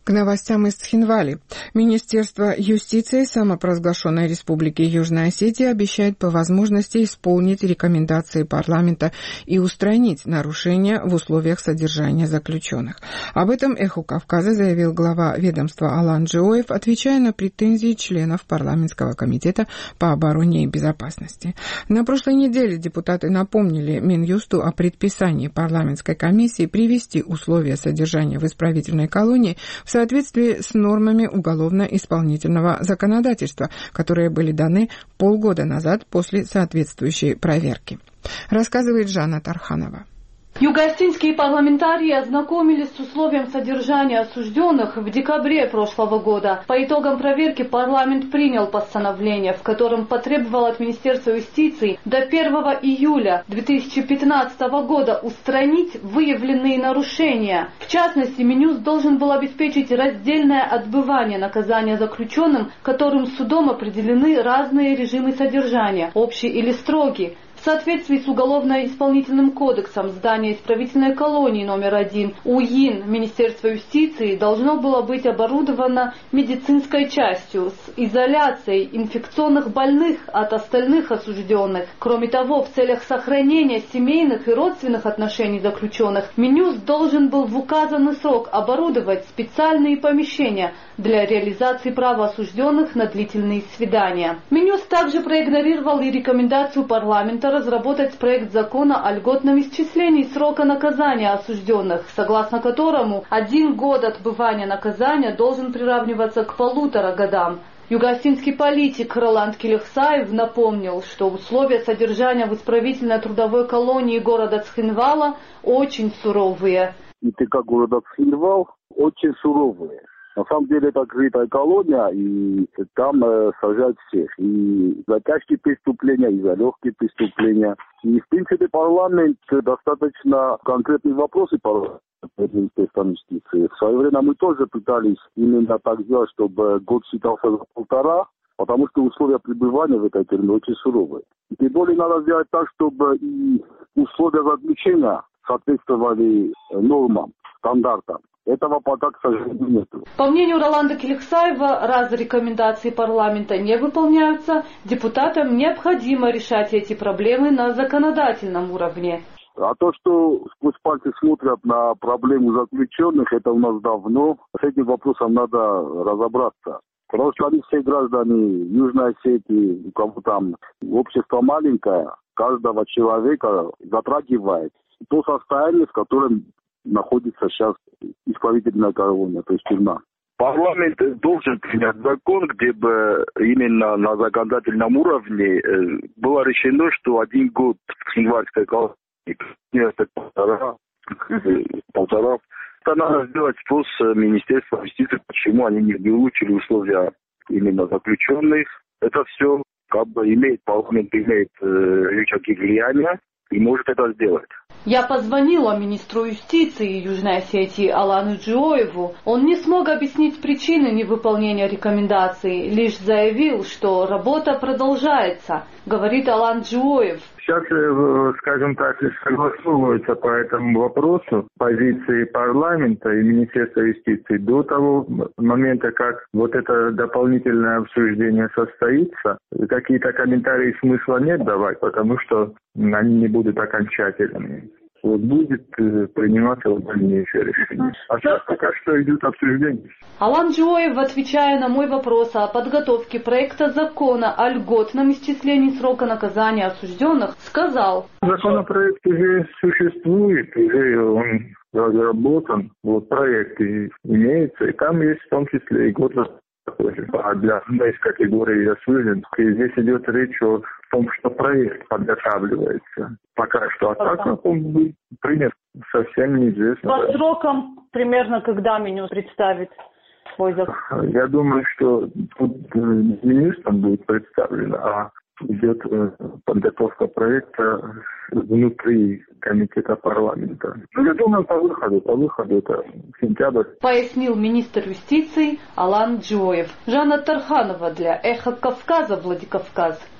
К новостям из Цхинвали. Министерство юстиции самопровозглашенной Республики Южная Осетия обещает по возможности исполнить рекомендации парламента и устранить нарушения в условиях содержания заключенных. Об этом «Эху Кавказа» заявил глава ведомства Алан Джиоев, отвечая на претензии членов парламентского комитета по обороне и безопасности. На прошлой неделе депутаты напомнили Минюсту о предписании парламентской комиссии привести условия содержания в исправительной колонии в соответствии с нормами уголовно-исполнительного законодательства, которые были даны полгода назад после соответствующей проверки. Рассказывает Жанна Тарханова. Юго-осетинские парламентарии ознакомились с условием содержания осужденных в декабре прошлого года. По итогам проверки парламент принял постановление, в котором потребовал от Министерства юстиции до 1 июля 2015 года устранить выявленные нарушения. В частности, Минюст должен был обеспечить раздельное отбывание наказания заключенным, которым судом определены разные режимы содержания, общий или строгий. В соответствии с Уголовно-исполнительным кодексом здание исправительной колонии номер 1 УИН Министерства юстиции должно было быть оборудовано медицинской частью с изоляцией инфекционных больных от остальных осужденных. Кроме того, в целях сохранения семейных и родственных отношений заключенных, Минюст должен был в указанный срок оборудовать специальные помещения для реализации права осужденных на длительные свидания. Минюст также проигнорировал и рекомендацию парламента разработать проект закона о льготном исчислении срока наказания осужденных, согласно которому 1 год отбывания наказания должен приравниваться к 1,5 годам. Юго-осетинский политик Роланд Келехсаев напомнил, что условия содержания в исправительной трудовой колонии города Цхинвала очень суровые. ИТК города Цхинвал очень суровые. На самом деле это открытая колония, и там сажают всех. И за тяжкие преступления, и за легкие преступления. И, в принципе, парламент достаточно конкретные вопросы по Министерству юстиции. В свое время мы тоже пытались именно так сделать, чтобы год считался за 1,5, потому что условия пребывания в этой тюрьме очень суровые. И тем более надо сделать так, чтобы и условия заключения соответствовали нормам, стандартам. Этого пока, к сожалению, нет. По мнению Роланда Келехсаева, раз рекомендации парламента не выполняются, депутатам необходимо решать эти проблемы на законодательном уровне. А то, что сквозь пальцы смотрят на проблему заключенных, это у нас давно. С этим вопросом надо разобраться. Потому что они все граждане Южной Осетии, у кого там общество маленькое, каждого человека затрагивает то состояние, в котором находится сейчас исправительная колония, то есть тюрьма. Парламент должен принять закон, где бы именно на законодательном уровне было решено, что 1 год в Цхинвальской колонии, это 1,5. Это надо сделать спрос Министерства юстиции, почему они не улучшили условия именно заключенных. Это все парламент имеет рычаги влияния и может это сделать. Я позвонила министру юстиции Южной Осетии Алану Джиоеву. Он не смог объяснить причины невыполнения рекомендаций, лишь заявил, что работа продолжается, говорит Алан Джиоев. Сейчас, скажем так, согласовываются по этому вопросу позиции парламента и Министерства юстиции до того момента, как вот это дополнительное обсуждение состоится. Какие-то комментарии смысла нет давать, потому что они не будут окончательными. Вот будет приниматься дальнейшее решение. А сейчас пока что идет обсуждение. Алан Джиоев, отвечая на мой вопрос о подготовке проекта закона о льготном исчислении срока наказания осужденных, сказал: Законопроект уже существует, уже он разработан, вот проект имеется, и там есть в том числе и год для одной из категорий осужденных. И здесь идет речь о том, что проект подготавливается. Пока что, а так он будет принят, совсем неизвестно. По срокам примерно когда Минюст представит свой закон? Я думаю, что тут министром будет представлено, а идет подготовка проекта внутри комитета парламента. Я думаю, по выходу это сентябрь. Пояснил министр юстиции Алан Джиоев. Жанна Тарханова для Эхо Кавказа, Владикавказ.